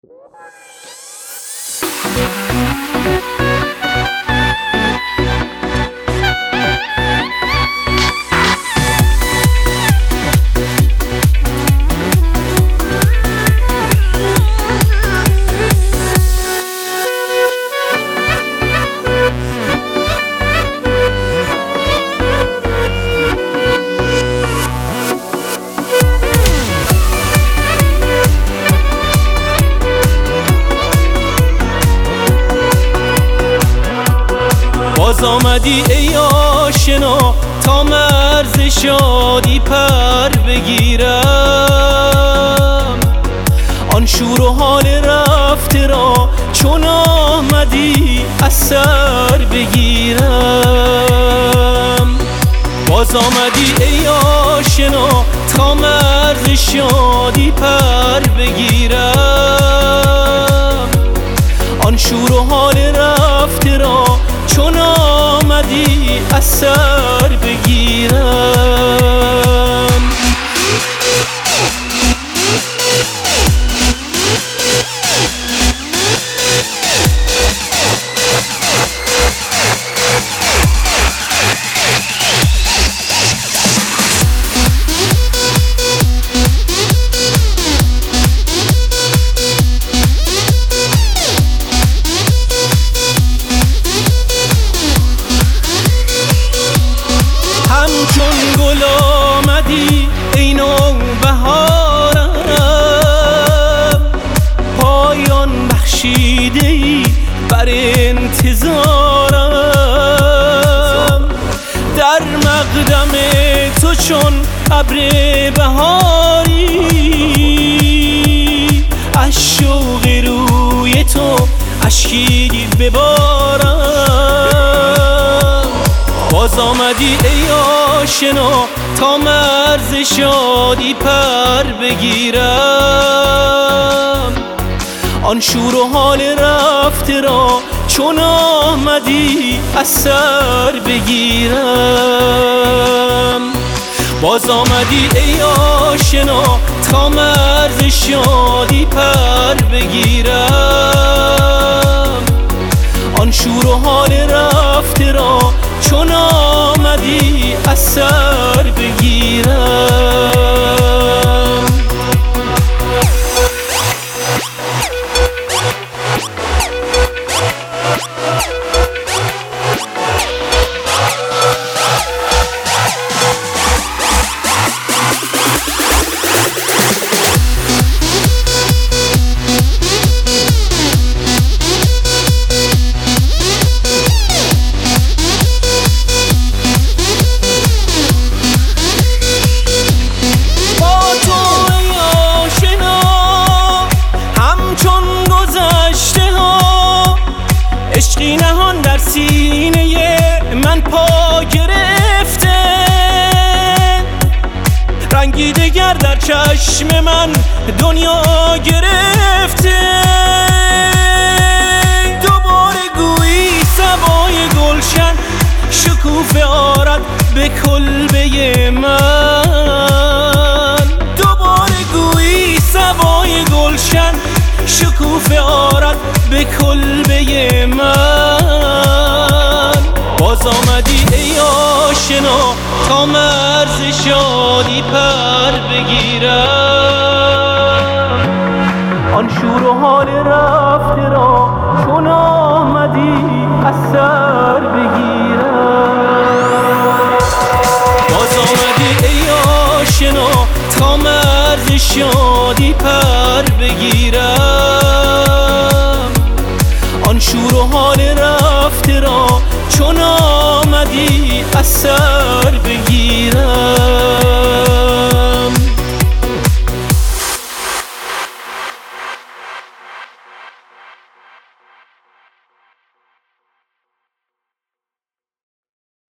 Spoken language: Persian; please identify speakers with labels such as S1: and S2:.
S1: باز آمدی ای آشنا تا مرز شادی پر بگیرم، آن شور و حال رفته را چون آمدی از سر بگیرم. باز آمدی ای آشنا تا مرز شادی پر بگیرم، آن شور و حال رفته را چون آمدی از سر بگیرم. همچون گل آمدی ای نوبهارم، پایان بخشیده ای بر انتظارم. در مقدم تو چون ابر بهاری، از شوق روی تو اشکی ببارم. باز آمدی ای آشنا تا مرز شادی پر بگیرم، آن شور و حال رفته را چون آمدی از سر بگیرم. باز آمدی ای آشنا تا مرز شادی پر بگیرم، آن شور و حال رفته را چون آمدی از سر بگیرم. عشقی نهان در سینه من پا گرفته، رنگی دگر در چشم من دنیا گرفته. دوباره گویی صبای گلشن شکوفه آرد به کلبه من. دوباره گویی صبای گلشن شکوفه آرد به کلبه من. باز آمدی ای آشنا تا مرز شادی پر بگیرم، آن شور و حال رفته را چون آمدی از سر بگیرم. باز آمدی ای آشنا تا مرز شادی پر بگیرم، آن شور و حال رفته را چون آمدی از سر بگیرم.